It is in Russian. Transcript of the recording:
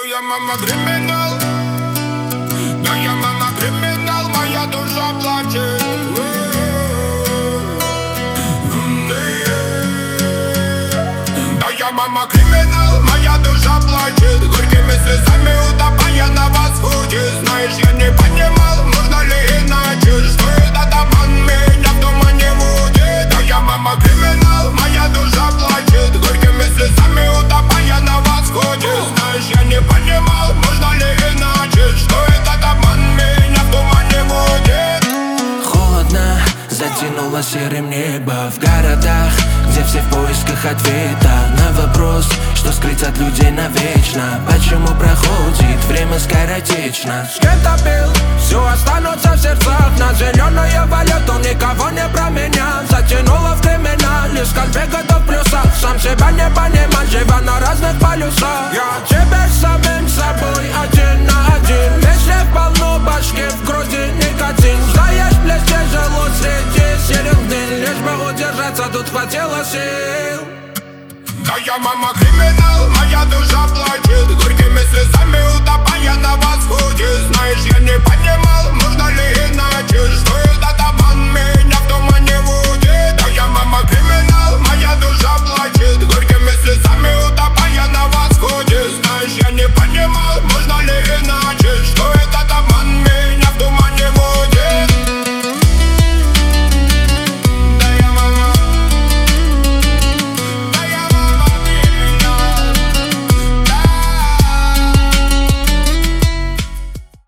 я мама криминал, да я мама криминал, моя душа плачет. Да я мама криминал, моя душа плачет. Горькими слезами утопая на восходе. Знаешь, я не понимал, можно ли иначе, что этот обман меня в тумане водит. Да я мама криминал, моя душа плачет. Горькими слезами утопая на восходе. Знаешь, я не понимал, можно ли иначе, что этот обман меня в тумане водит. Холодно, затянуло серым небо в городах, где все в поисках ответа на вопрос, что скрыть от людей навечно. Почему проходит время скоротечно? С кем-то пил, все останутся в сердцах. На зеленое валют, он никого не променял. Затянуло в криминале, скальпега-то в плюсах. Сам себя не понимал, живя на разных полюсах. Я теперь самим собой один на один. Если полно башки, в груди никотин. Знаешь, блеск тяжело среди серых дней. Лишь бы удержаться, тут хватило сил. Да я мама криминал, моя душа плачет. Горькими слезами утопая на восходе. Знаешь, я не понимал, можно ли иначе, что этот обман меня